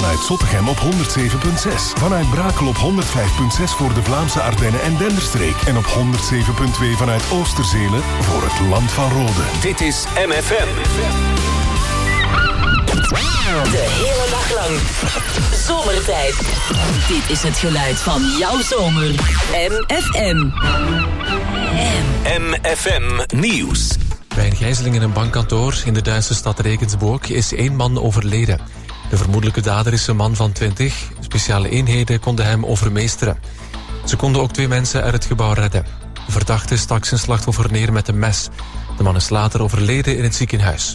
Vanuit Zottegem op 107.6. Vanuit Brakel op 105.6 voor de Vlaamse Ardennen en Denderstreek. En op 107.2 vanuit Oosterzelen voor het Land van Rode. Dit is MFM. De hele dag lang. Zomertijd. Dit is het geluid van jouw zomer. MFM. MFM Nieuws. Bij een gijzeling in een bankkantoor in de Duitse stad Regensburg is 1 man overleden. De vermoedelijke dader is een man van 20. Speciale eenheden konden hem overmeesteren. Ze konden ook 2 mensen uit het gebouw redden. De verdachte stak zijn slachtoffer neer met een mes. De man is later overleden in het ziekenhuis.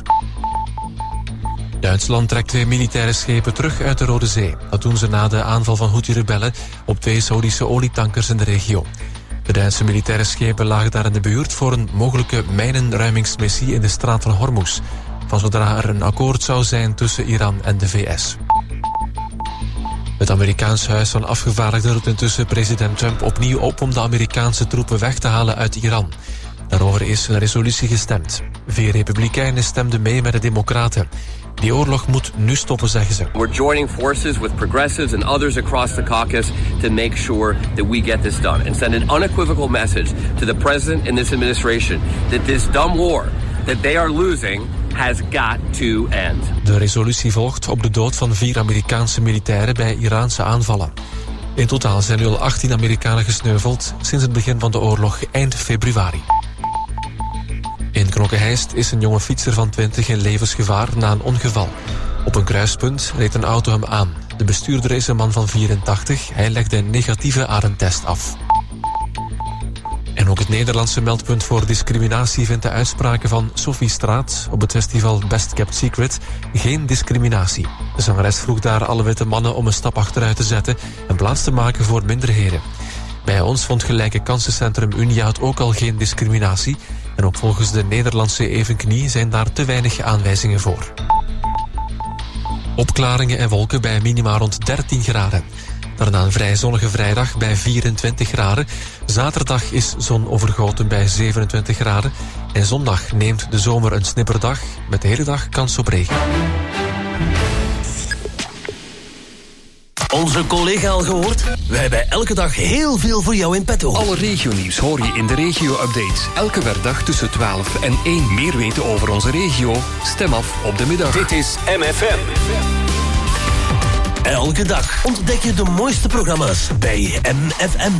Duitsland trekt 2 militaire schepen terug uit de Rode Zee. Dat doen ze na de aanval van Houthi-rebellen op 2 Saoedische olietankers in de regio. De Duitse militaire schepen lagen daar in de buurt voor een mogelijke mijnenruimingsmissie in de straat van Hormuz. Van zodra er een akkoord zou zijn tussen Iran en de VS. Het Amerikaans Huis van Afgevaardigden roept intussen president Trump opnieuw op om de Amerikaanse troepen weg te halen uit Iran. Daarover is een resolutie gestemd. 4 republikeinen stemden mee met de democraten. Die oorlog moet nu stoppen, zeggen ze. We're joining forces with progressives and others across the caucus to make sure that we get this done and send an unequivocal message to the president and this administration that this dumb war that they are losing has got to end. De resolutie volgt op de dood van 4 Amerikaanse militairen bij Iraanse aanvallen. In totaal zijn nu al 18 Amerikanen gesneuveld sinds het begin van de oorlog eind februari. In Knokke-Heist is een jonge fietser van 20 in levensgevaar na een ongeval. Op een kruispunt reed een auto hem aan. De bestuurder is een man van 84. Hij legde een negatieve ademtest af. En ook het Nederlandse meldpunt voor discriminatie vindt de uitspraken van Sophie Straat op het festival Best Kept Secret geen discriminatie. De zangeres vroeg daar alle witte mannen om een stap achteruit te zetten en plaats te maken voor minderheden. Bij ons vond Gelijke Kansencentrum Uniaat ook al geen discriminatie. En ook volgens de Nederlandse Evenknie zijn daar te weinig aanwijzingen voor. Opklaringen en wolken bij minima rond 13 graden. Daarna een vrij zonnige vrijdag bij 24 graden. Zaterdag is zon overgoten bij 27 graden. En zondag neemt de zomer een snipperdag met de hele dag kans op regen. Onze collega al gehoord? Wij hebben elke dag heel veel voor jou in petto. Alle regionieuws hoor je in de regio-updates. Elke werkdag tussen 12 en 1. Meer weten over onze regio? Stem af op de middag. Dit is MFM. Elke dag ontdek je de mooiste programma's bij MFM.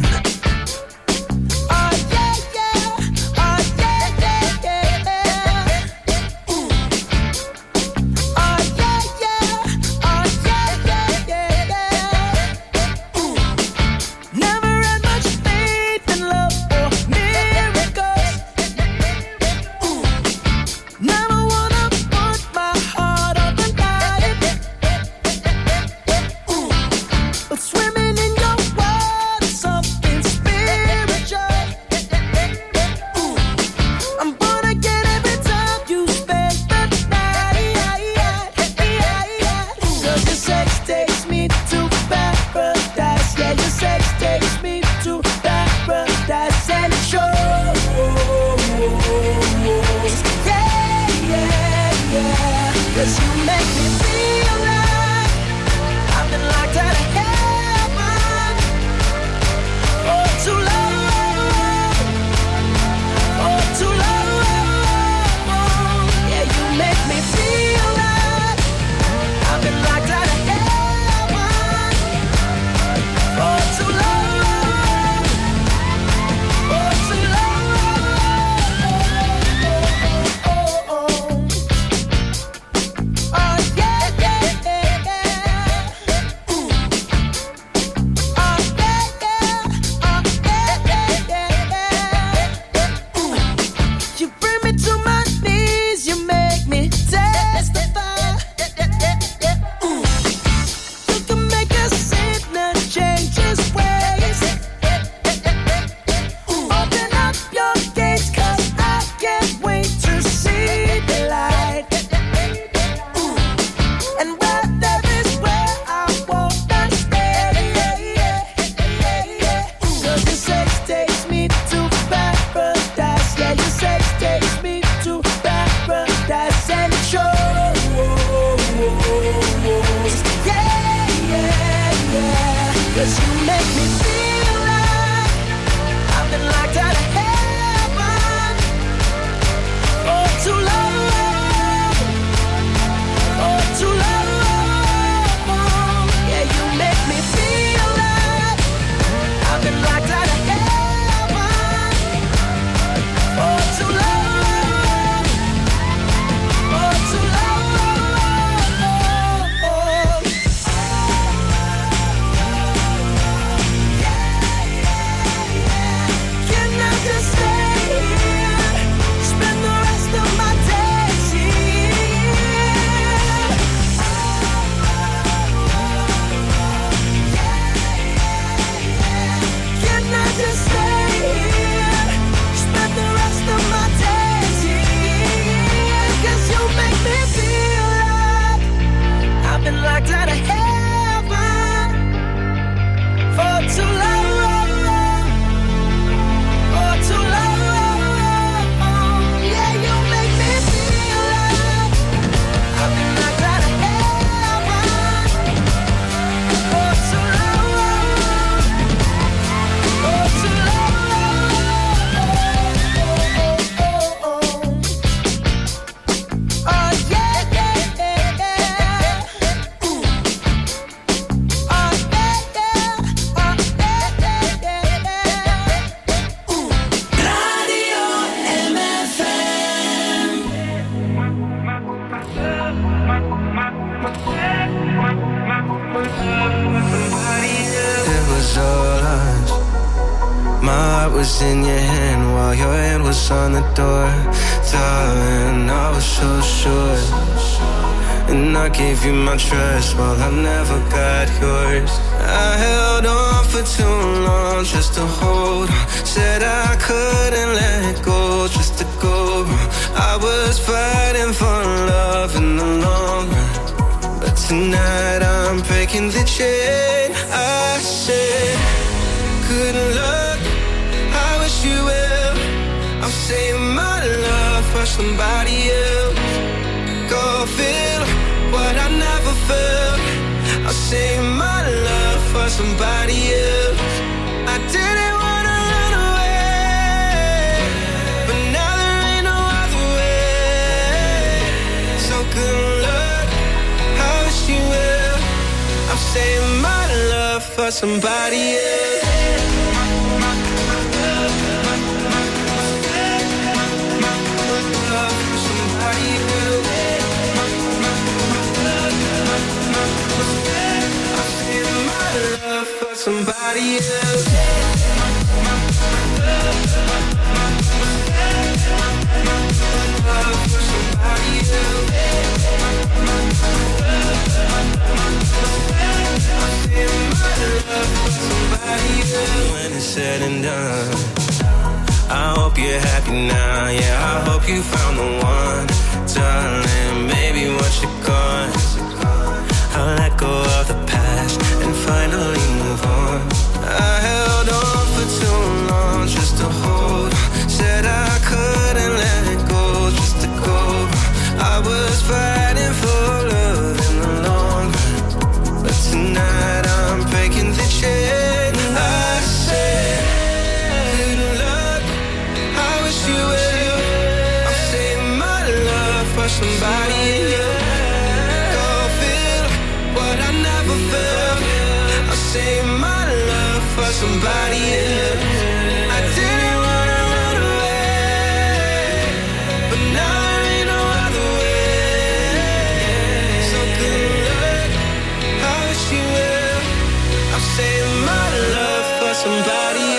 Swimming in your world, something spiritual. 'cause you make me feel like I've been locked out of heaven for too long, for too long. Yeah, you make me feel like I've been locked out of heaven for too long, for too long. Can I just stay here, spend the rest of my days here? Can I just stay here, spend the rest of my days here? 'Cause you make me feel like I've been locked out of heaven for too long, for too long. Yeah, you make me feel like I've been locked out of heaven for too long, for too long. Oh yeah, yeah, yeah, yeah. Ooh. Oh yeah, yeah. Oh yeah, yeah, yeah, yeah. Ooh. Radio MFM. It was all us. My heart was in your hand while your hand was on the door. Darling, I was so sure. And I gave you my trust while I never got yours. I held on for too long just to hold on. Said I couldn't let go just to go wrong. I was fighting for love in the long run, but tonight I'm breaking the chain. I said, good luck, I wish you well. I'm saying my love for somebody else. Go feel what I never felt. I'll save my love for somebody else. I didn't wanna run away, but now there ain't no other way. So good luck, I wish you well. I'm saving my love for somebody else. Somebody else. When it's said and done, I hope you're happy now. Yeah, I hope you found the one, darling. Maybe once you're gone, I'll let go of the past and finally move on. I held on for too long just to hold on. Said I couldn't let it go just to go wrong. I was fighting for love in the long run, but tonight I'm breaking the chain. I said, good luck, I wish you well. I'm saving my love for somebody else. Go feel what I never felt. I'll save my love for somebody else. I didn't wanna run away, but now there ain't no other way. So good luck, I wish you well. I'm saving my love for somebody else.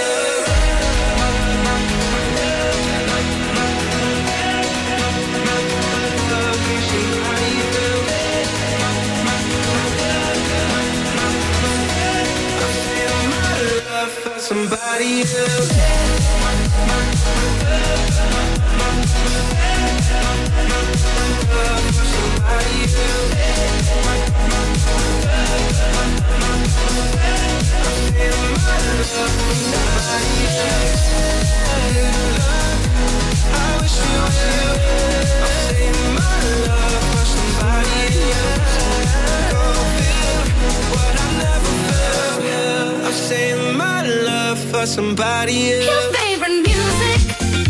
Somebody else. somebody else. Your favorite music.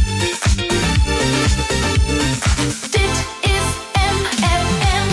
Dit is MFM.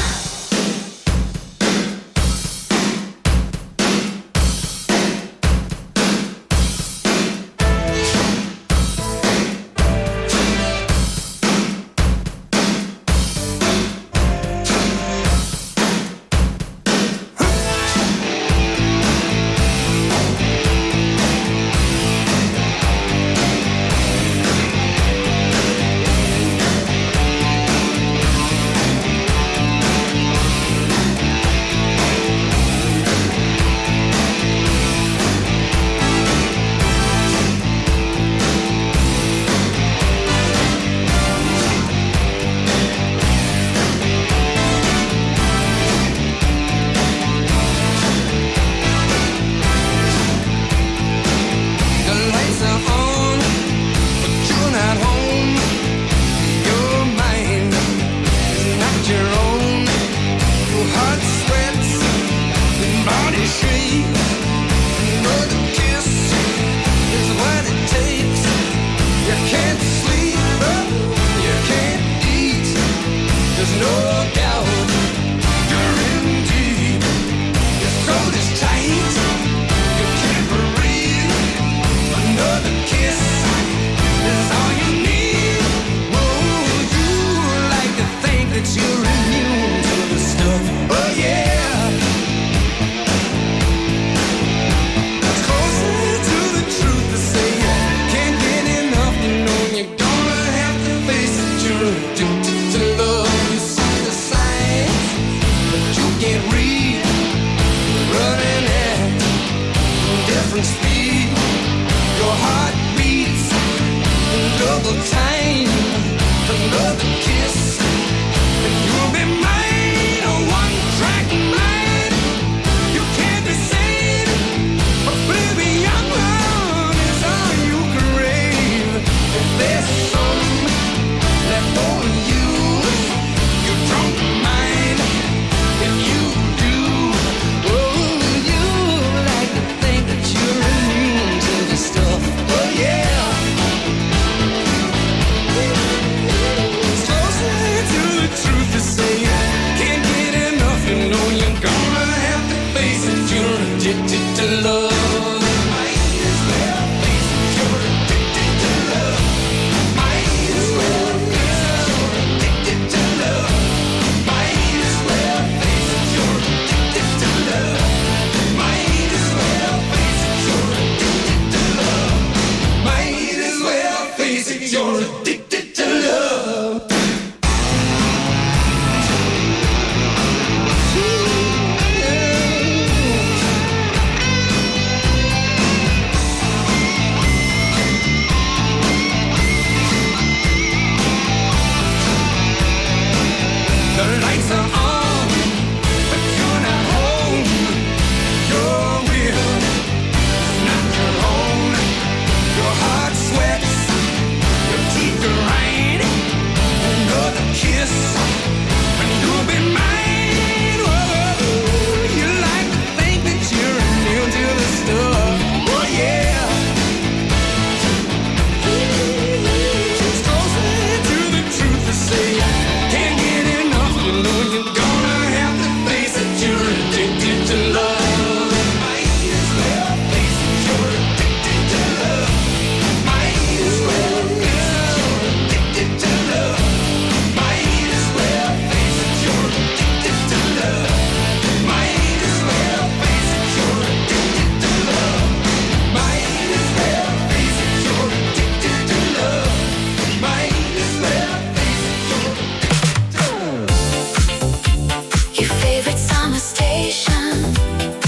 Your favorite summer station.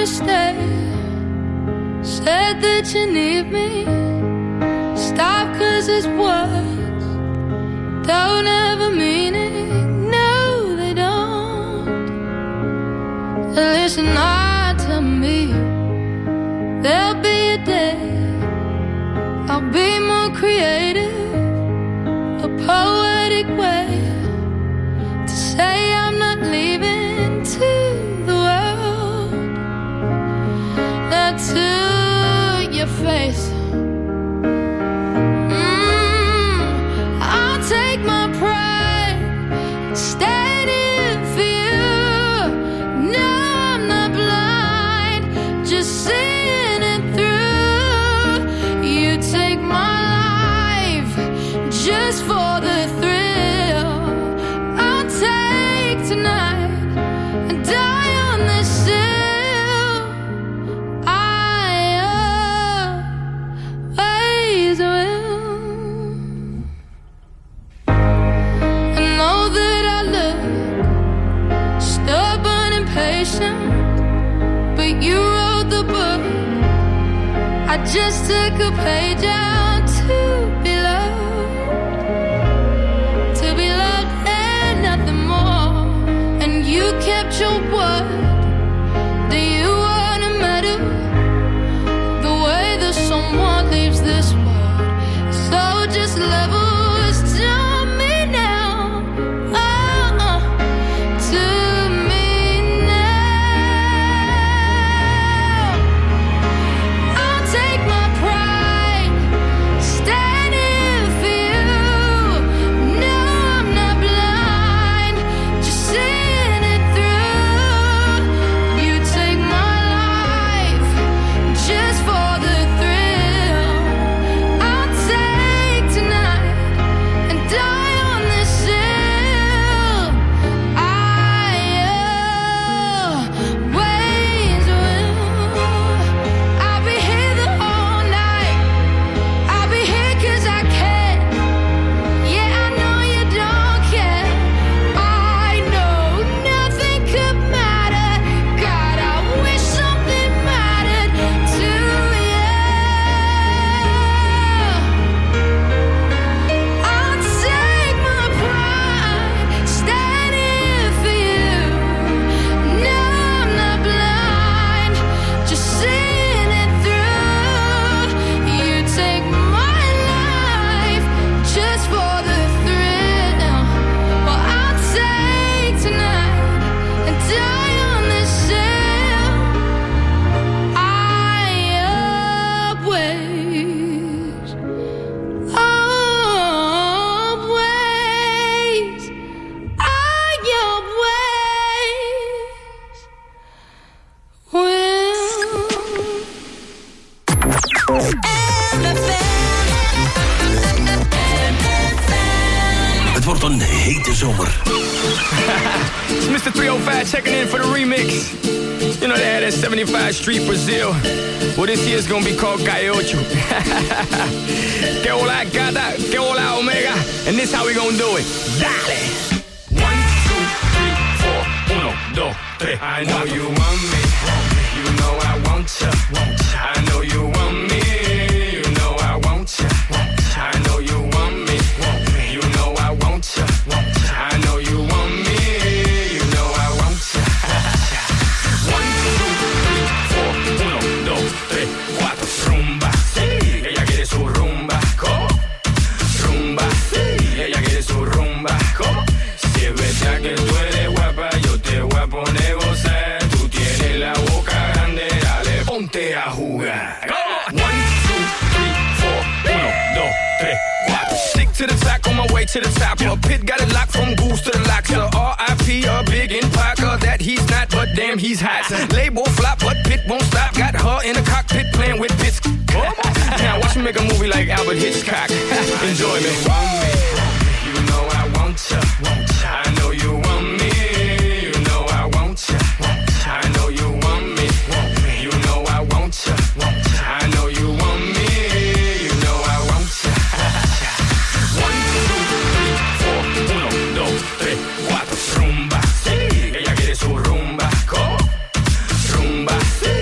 to stay. Said that you need me. Stop, 'cause it's words don't ever mean it. No, they don't. Listen hard to me. There'll be a day I'll be more creative, a poetic way to say I'm not leaving to the world. Not to your face. I'll take my pride, stand in for you. No, I'm not blind, just seeing it through. You take my life just for the thrill. I'll take tonight and die on this hill. I always will. I know that I look stubborn and patient, but you wrote the book. I just took a page out to be loved and nothing more. And you kept your word. Do you want to meddle the way that someone leaves this world? So just levels to me now. To me now. I'll take my pride, stand in for you. No, I'm not blind, just seeing it through. You take my life just for the thrill. I'll take tonight and die on this hill. I always will. I'll be here the whole night. I'll be here 'cause I can. Yeah, I know you don't care. I know nothing could matter. God, I wish something mattered to you. I'll take my pride, stand in for you. No, I'm not blind, just seeing it through. You take my life just for the thrill. Well, I'll take tonight and die on this hill. I always, always, I Het wordt een hete zomer. It's Mr. 305 checking in for the remix. You know they had that 75 Street Brazil. Well, this year's gonna be called Gaiocho. Que hola gata, que hola omega. And this how we gonna do it. Dale! 1, 2, 3, 4, 1, 2, 3. I know you want me. You know I want ya. I know you want me. You know I want ya. I know you want me. You know I want ya. I know you want me. You know I want ya. 1, 2, 3, 4, 1, 2, 3, 4. Rumba, sí, ella quiere su rumba. Rumba, sí, ella quiere su rumba. Si es verdad que tú eres guapa, yo te voy a poner gozar. Tú tienes la boca grande, dale, ponte a jugar. 1, 2, 3, 4, 1, 2, 3, 4. Stick to the track on my way to the top. A pit got it locked from goose to the locks. R.I.P. a big in Parker that he's not, but damn he's hot. Label flop, but Pit won't stop. Got her in the cockpit playing with bits. Now watch me make a movie like Albert Hitchcock. Enjoy me. You know I want ya. I know you want me. You know I want ya. I know you want me. You know I want ya. I know you want me. You know I want ya. 1, 2, 3, 4, 1, 2, 3, 4. Rumba, sí, ella quiere su rumba. Rumba, sí,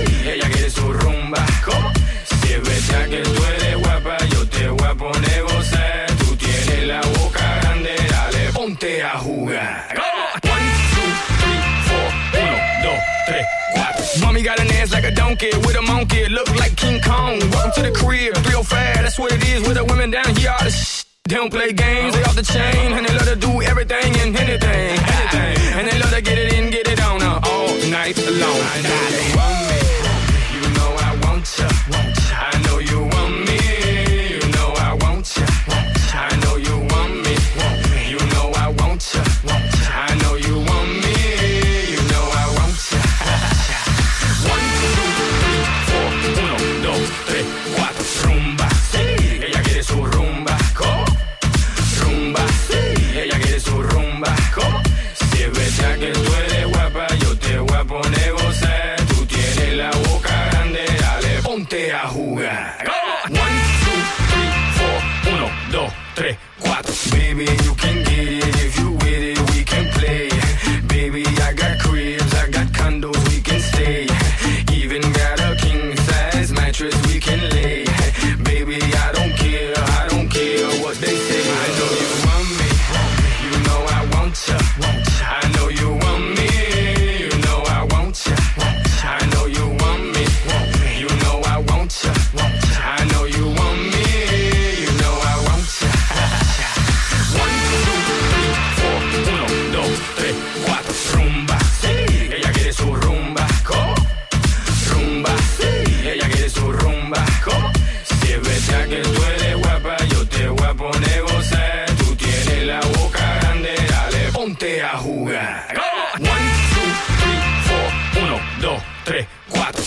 funky with a monkey, look like King Kong. Welcome to the crib, 305, that's what it is with the women down here. All the they don't play games, they off the chain, and they love to do everything and anything. And they love to get it in, get it on all night long. I know you want me, you know I want you. I know you want me, you know I want you. I know you want me, you know I want you. I know you want me, you know I want you. 1, 2, 3, 4, 1, 2, 3, 4, rumba. Sí, ella quiere su rumba. Rumba, sí, ella quiere su rumba. ¿Cómo? Si es verdad que tú eres guapa, yo te voy a poner gozar. Tú tienes la boca grande, dale, ponte a jugar. 1, 2, 3, 4, 1, 2, 3, 4. Baby, you can get it if you with it, we can play. Baby, I got cribs, I got condos, we can stay. Even got a king size mattress we can lay. Baby, I don't care what they say. I know you want me, you know I want you. I know you want me, you know I want you. I know you want me, you know I want you. I know you want me, you know I want you. 1, 2, 3, 4, 1, 2, 3, 4. Rumba, sí, ella quiere su rumba. ¿Cómo? Rumba, sí, ella quiere su rumba. ¿Cómo? Si es verdad que tú eres guapa, yo te voy a poner gozar. Tú tienes la boca grande, dale, ponte a jugar. 1, 2, 3, 4, 1, 2, 3, 4.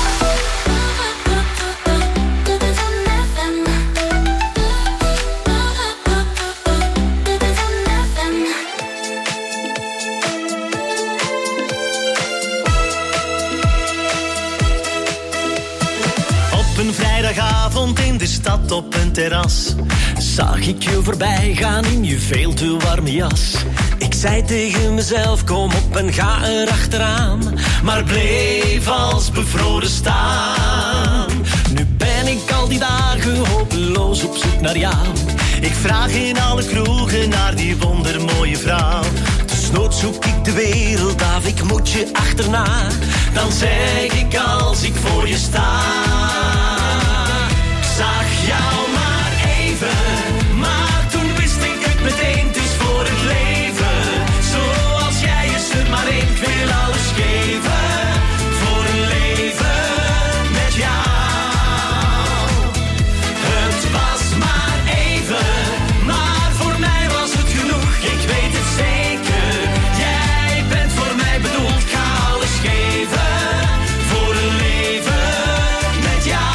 Op een vrijdagavond in de stad op een terras zag ik je voorbij gaan in je veel te warme jas. Ik zei tegen mezelf, kom op en ga erachteraan, maar bleef als bevroren staan. Nu ben ik al die dagen hopeloos op zoek naar jou. Ik vraag in alle kroegen naar die wondermooie vrouw. Desnoods zoek ik de wereld af, ik moet je achterna. Dan zeg ik als ik voor je sta. Ik zag jou maar even, maar toen wist ik het meteen, het is voor het leven. Zoals jij is er maar één, ik wil alles geven. Voor een leven met jou. Het was maar even, maar voor mij was het genoeg. Ik weet het zeker, jij bent voor mij bedoeld. Ik ga alles geven, voor een leven met jou.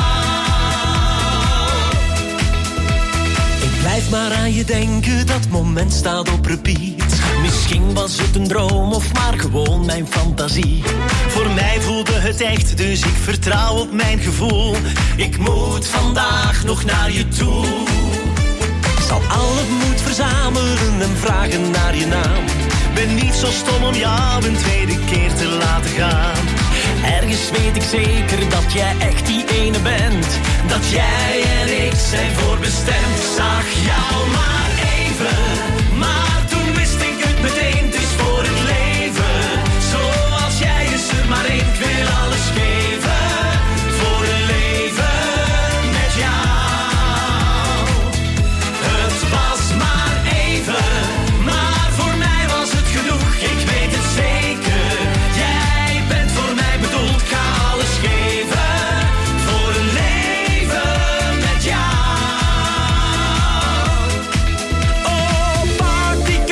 Ik blijf maar aan je denken, dat moment staat op repeat. Misschien was het een droom of maar gewoon mijn fantasie. Voor mij voelde het echt, dus ik vertrouw op mijn gevoel. Ik moet vandaag nog naar je toe. Ik zal al het moed verzamelen en vragen naar je naam. Ben niet zo stom om jou een tweede keer te laten gaan. Ergens weet ik zeker dat jij echt die ene bent. Dat jij en ik zijn voorbestemd. Zag jou maar even, maar toen wist ik het meteen. Het is voor het leven, zoals jij is er maar één. Ik wil alles geven, voor een leven met jou. Het was maar even, maar voor mij was het genoeg. Ik weet het zeker, jij bent voor mij bedoeld. Ik ga alles geven, voor een leven met jou. Oh, party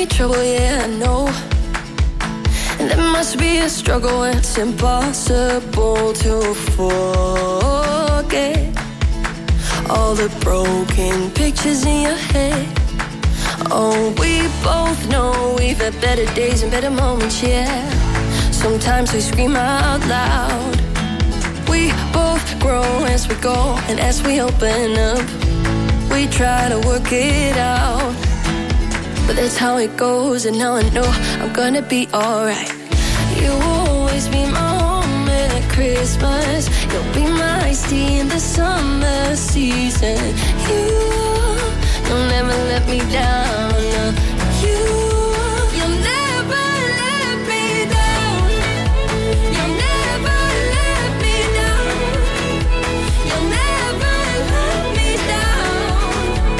me trouble, yeah, I know. And there must be a struggle, it's impossible to forget all the broken pictures in your head. Oh, we both know we've had better days and better moments, yeah. Sometimes we scream out loud. We both grow as we go, and as we open up, we try to work it out. But that's how it goes, and now I know I'm gonna be alright. You'll always be my home at Christmas. You'll be my iced tea in the summer season. You'll never let me down. You'll never let me down. You'll never let me down. You'll never let me down.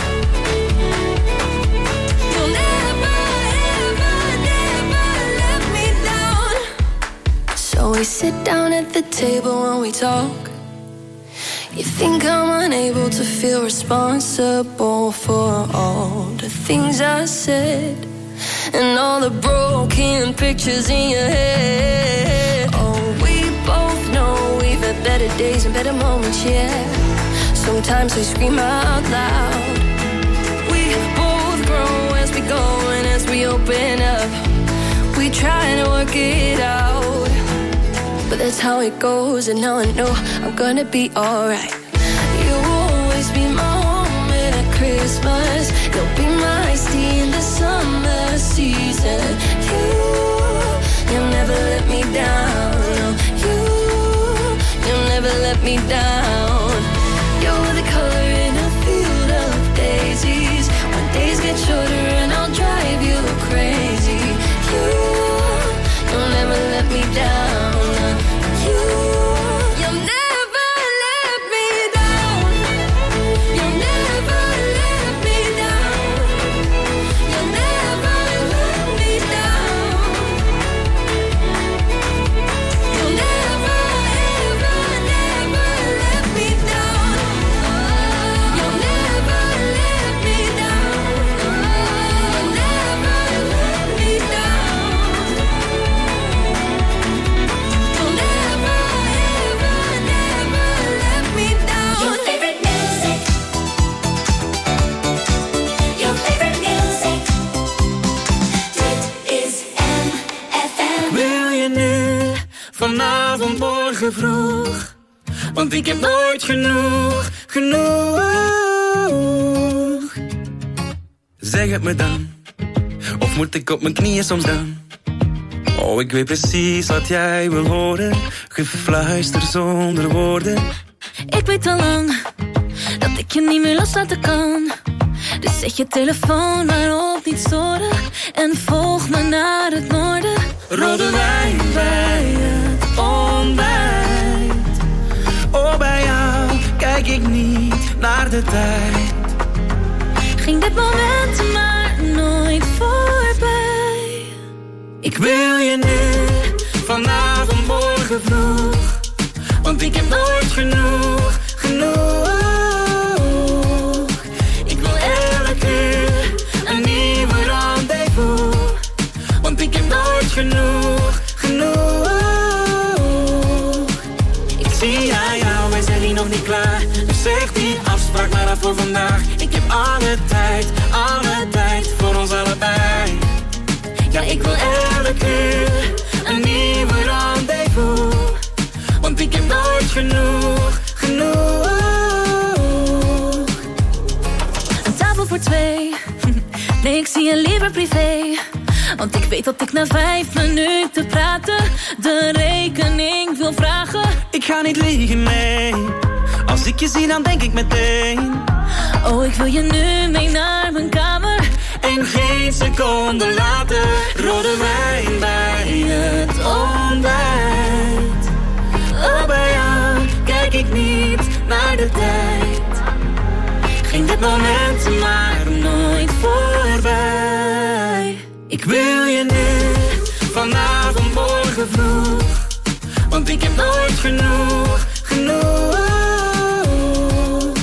You'll never, ever, never let me down. So we sit down at the table and we talk. You think I'm unable to feel responsible for all the things I said and all the broken pictures in your head. Oh, we both know we've had better days and better moments, yeah. Sometimes we scream out loud. We both grow as we go, and as we open up, we try to work it out. But that's how it goes, and now I know I'm gonna be alright. You'll always be my home at Christmas. You'll be my iced tea in the summer season. You'll never let me down. No, you'll never let me down. You're the color in a field of daisies. When days get shorter and I'll drive you crazy. You'll never let me down. You'll never let me down. You'll never let me down. You'll never let me down. You'll never, ever, never let me down. You'll never let me down. You'll never let me down. You'll never, ever, never let me down. Your favorite music. Your favorite music. Dit is MFM. Wil je nu, vanavond, morgen vroeg? Want ik heb nooit genoeg. Zeg het me dan, of moet ik op mijn knieën soms dan? Oh, ik weet precies wat jij wil horen. Gefluister zonder woorden. Ik weet al lang dat ik je niet meer loslaten kan. Dus zet je telefoon maar op niet storen en volg me naar het noorden. Rode wijn bij het ontbijt. Oh, bij jou kijk ik niet naar de tijd. Ging dit moment maar nooit voorbij. Ik wil je nu, vanavond, morgen vroeg. Want ik heb nooit genoeg. Ik wil elke uur een nieuwe rendezvous. Want ik heb nooit genoeg. Ik zie aan jou, wij zijn hier nog niet klaar. Dus zeg die afspraak maar af voor vandaag. Ik heb alle tijd voor ons allebei. Ja, ik wil elke uur een nieuwe rendezvous. Want ik heb nooit genoeg. Een tafel voor twee. Nee, ik zie je liever privé. Want ik weet dat ik na 5 minuten praten de rekening wil vragen. Ik ga niet liegen, nee. Als ik je zie, dan denk ik meteen. Oh, ik wil je nu mee naar mijn kamer. En geen seconde later, rode wijn bij het ontbijt. Oh, bij jou kijk ik niet naar de tijd. Ging dit moment maar nooit voorbij. Ik wil je nu, vanavond, morgen vroeg. Want ik heb nooit genoeg.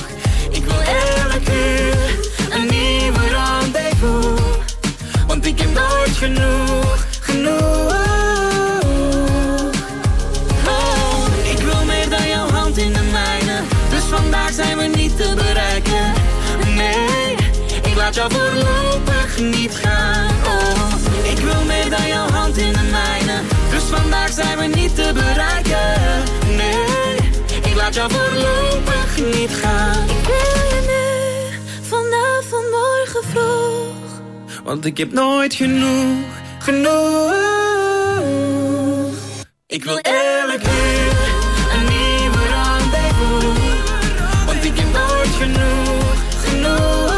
Ik wil elke uur een nieuwe rendezvous. Want ik heb jou voorlopig niet gaan. Oh, ik wil meer dan jouw hand in de mijne. Dus vandaag zijn we niet te bereiken. Nee, ik laat jou voorlopig niet gaan. Ik wil je nu, vanavond, morgen vroeg. Want ik heb nooit genoeg, genoeg. Ik wil elke uur een nieuwe rendezvous. Want ik heb nooit genoeg, genoeg.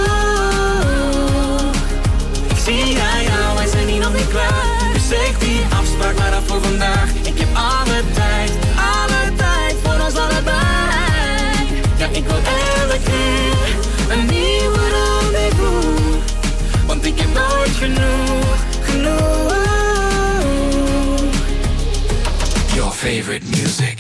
Ik zie aan jou, wij zijn hier nog niet klaar. Dus zeg die afspraak maar af voor vandaag. Ik heb alle tijd voor ons allebei. Ja, ik wil elke uur een nieuwe rendezvous. Want ik heb nooit genoeg, genoeg. Your favorite music.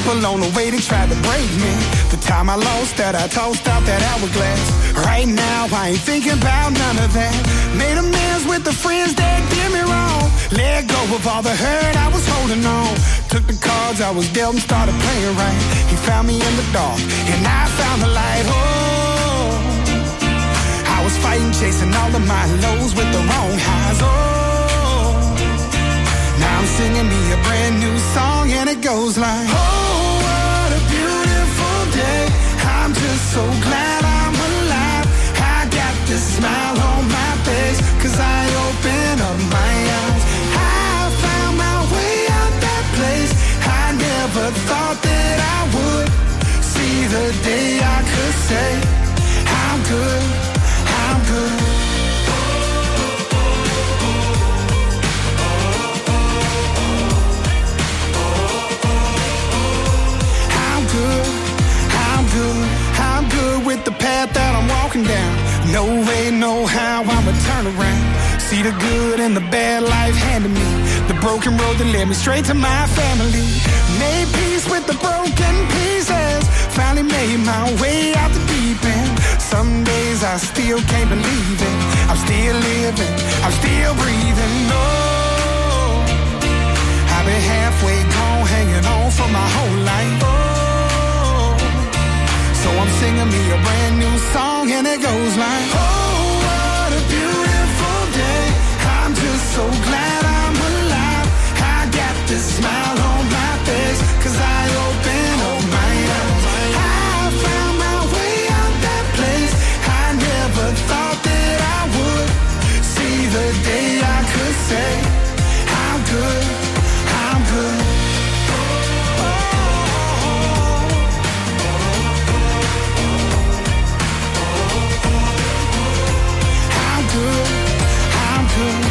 people on the way, they tried to break me. The time I lost that, I tossed out that hourglass. Right now, I ain't thinking about none of that. Made amends with the friends that did me wrong. Let go of all the hurt I was holding on. Took the cards I was dealt and started playing right. He found me in the dark, and I found the light. Oh, I was fighting, chasing all of my lows with the wrong highs. Oh, now I'm singing me a brand new song, and it goes like, oh, what a beautiful day. I'm just so glad I'm alive. I got this smile on my face, 'cause I opened up my eyes. I found my way out that place. I never thought that I would see the day I could say, I'm good, I'm good. I'm good, I'm good, I'm good with the path that I'm walking down. No way, no how, I'ma turn around. See the good and the bad life handed me. The broken road that led me straight to my family. Made peace with the broken pieces. Finally made my way out the deep end. Some days I still can't believe it. I'm still living, I'm still breathing. No, I've been halfway gone, hanging on for my whole life. Oh, so I'm singing me a brand new song, and it goes like, oh, what a beautiful day. I'm just so glad I'm alive. I got this smile on my face, 'cause I opened up my eyes. I found my way out that place. I never thought that I would see the day I could say, I'm good, I'm good. I'm good, I'm good.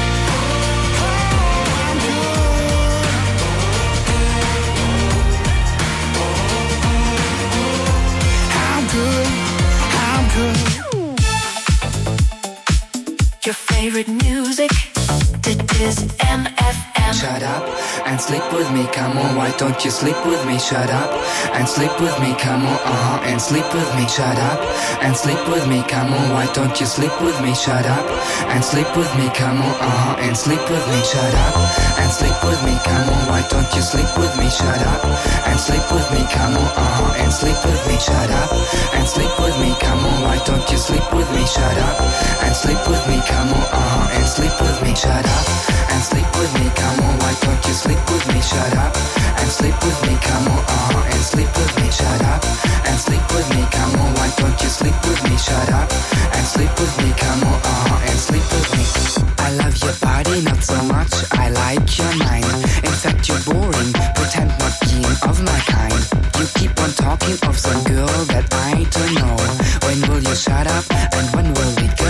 Your favorite music, this is MFM. Shut up and sleep with me, come on, why don't you sleep with me? Shut up and sleep with me, come on, and sleep with me. Shut up and sleep with me, come on, why don't you sleep with me? Shut up and sleep with me, come on, and sleep with me. Shut up and sleep with me, come on, why don't you sleep with me? Shut up and sleep with me, come on, and sleep with me. Shut up and sleep with me, come on, why don't you sleep with me? Shut up and sleep with me, come on, and sleep with me. Shut up and sleep with me, come on, why don't you sleep with me? Shut up and sleep with me, come on, and sleep with me. Shut up and sleep with me, come on, why don't you sleep with me? Shut up and sleep with me, come on, and sleep with me. I love your body, not so much, I like your mind. In fact, you're boring, pretend not being of my kind. You keep on talking of some girl that I don't know. When will you shut up and when will we go?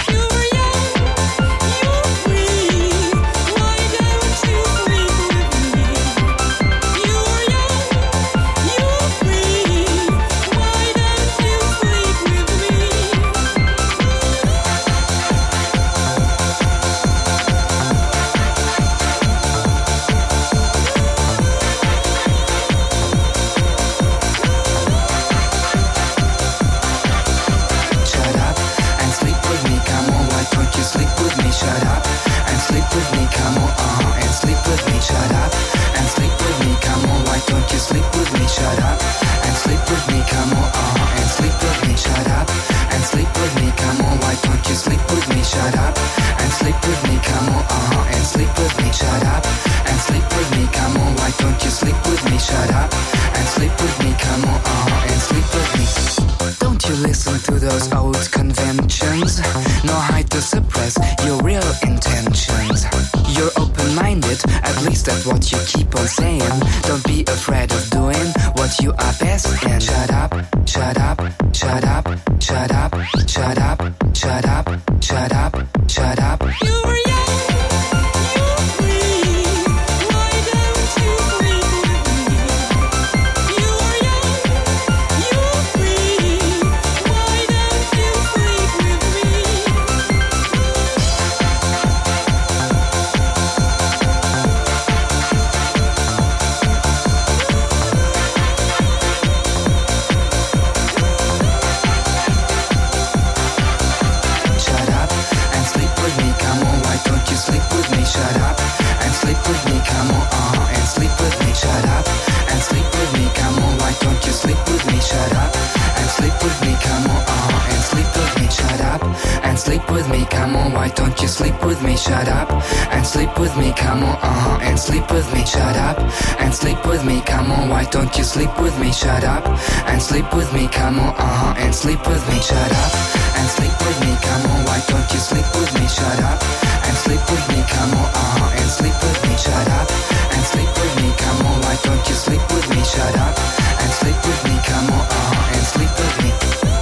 What you keep on saying, don't be afraid of doing what you are best in. Shut up, shut up, shut up, shut up, shut up, shut up, shut up, shut up. You were young, you were free. Why don't you sleep with me? You were young, you were free. Why don't you sleep with me? with me, shut up and sleep with me, come on, and sleep with me, shut up and sleep with me, come on, why don't you sleep with me, shut up and sleep with me, come on, and sleep with me, shut up and sleep with me, come on, why don't you sleep with me, shut up and sleep with me, come on, and sleep with me, shut up and sleep with me, come on, why don't you sleep with me, shut up and sleep with me, come on, and sleep with me.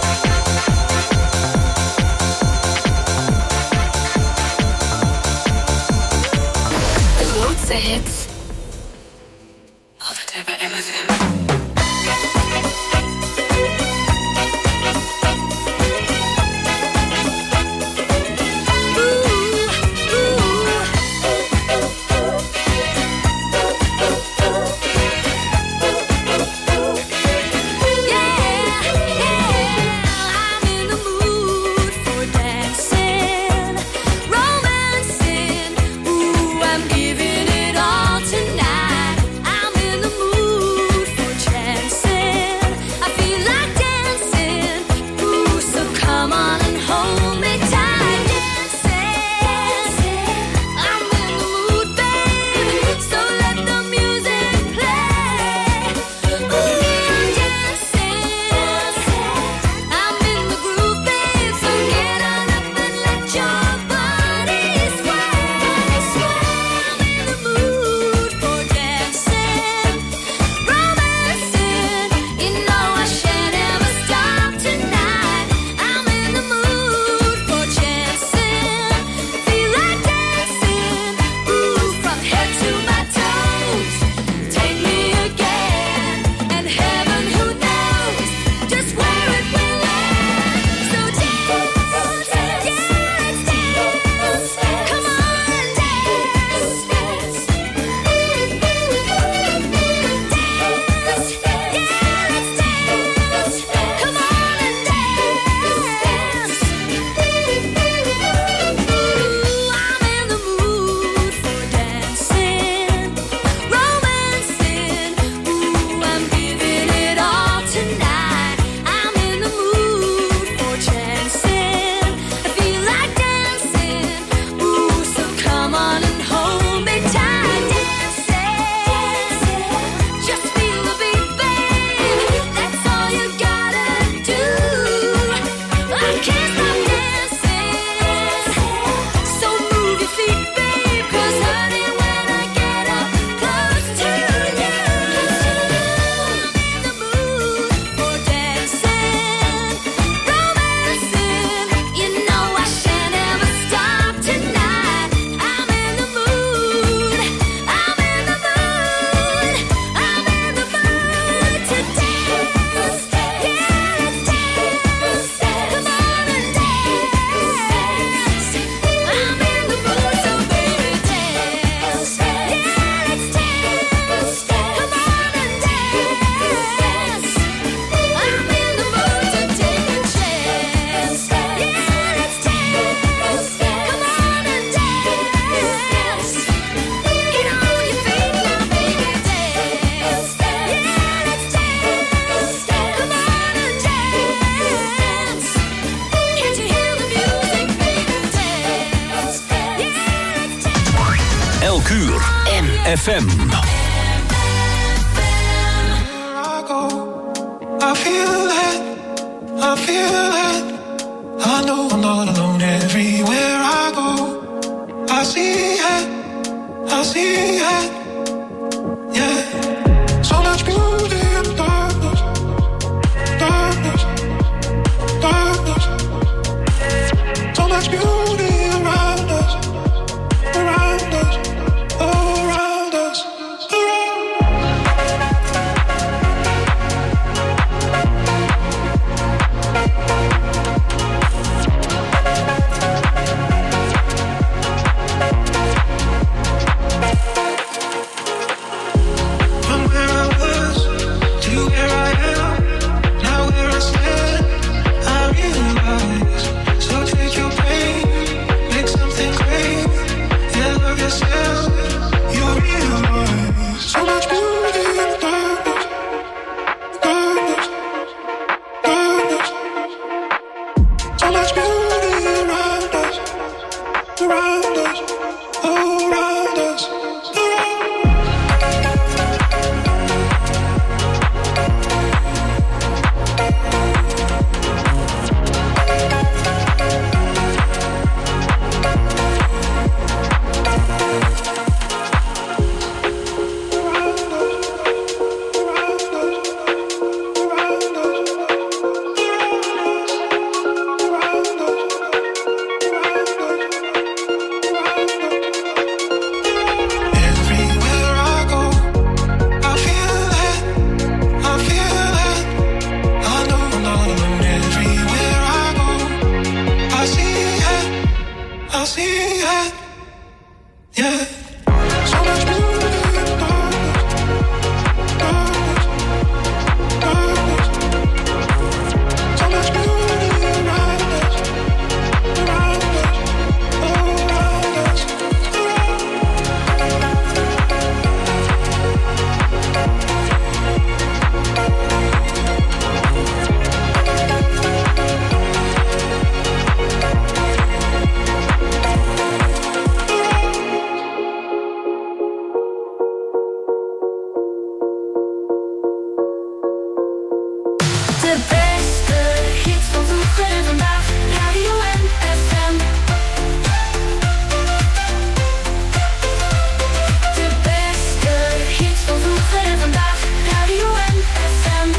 The hits of Deba MFM. FM. I feel it, I know I'm not alone everywhere I go. I see it, yeah. So much beauty in the darkness, so much beauty around us, around us. De beste hits van vroeger en vandaag, Radio NFM. De beste hits van vroeger en vandaag, Radio NFM.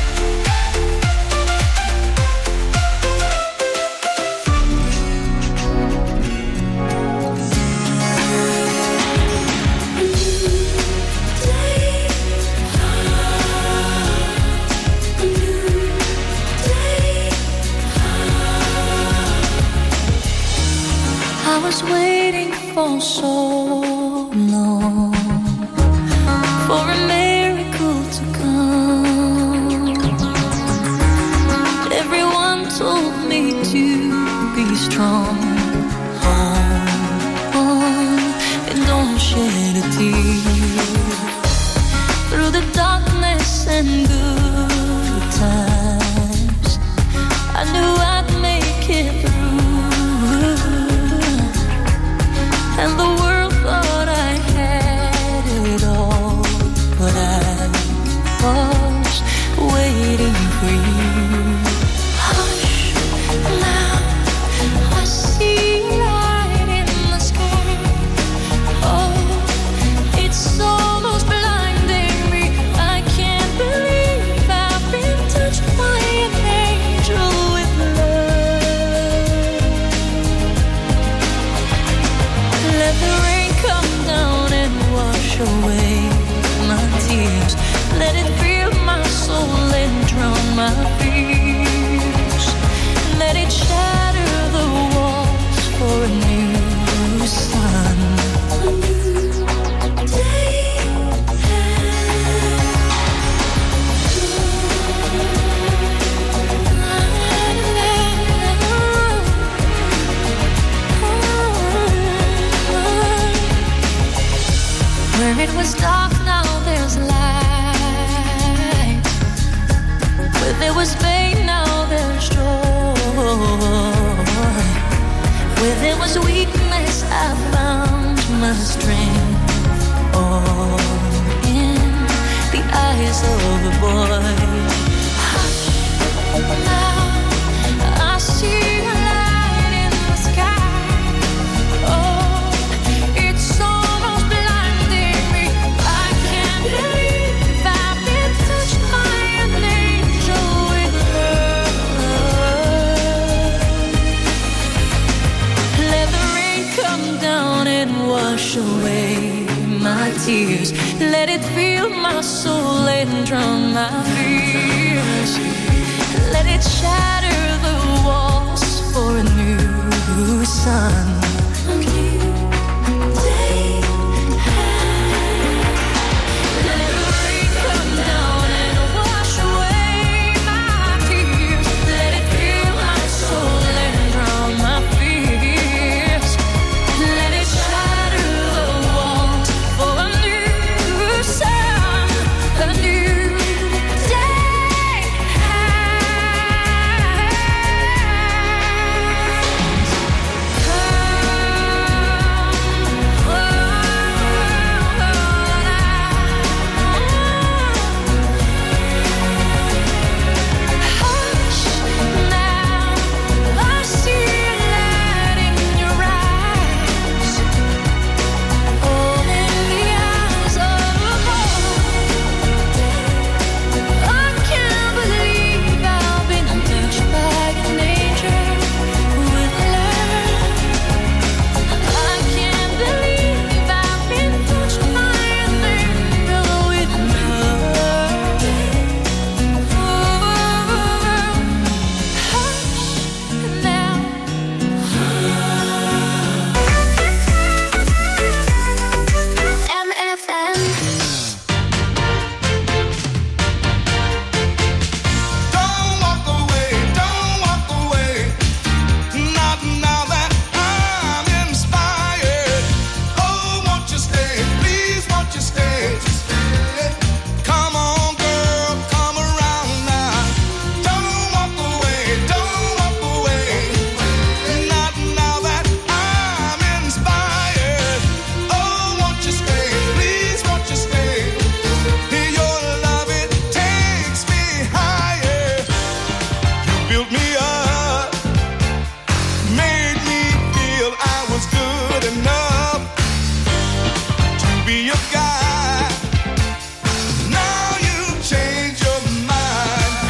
I was waiting for so long for a miracle to come. Everyone told me to be strong. And don't shed a tear. Through the darkness and good times, I knew I'd make it through. And the world thought I had it all, but I was waiting for you. Hush, now I see light in the sky. Oh, it's almost blinding me. I can't believe I've been touched by an angel with love. Let the rain come down and wash away my tears. Let it fill my soul and drown my fears. Let it shatter the walls for a new sun. A new day. Where it was dark, now there's light. Where there was pain, now there's joy. Where there was weakness, I found my strength. Oh, in the eyes of a boy. Hush, now I see a light in the sky. Oh, it's almost blinding me. I can't believe I've been touched by an angel with love. Let the rain come down and wash away my tears. Let it fill my soul and drown my fears. Let it shatter the walls for a new sun.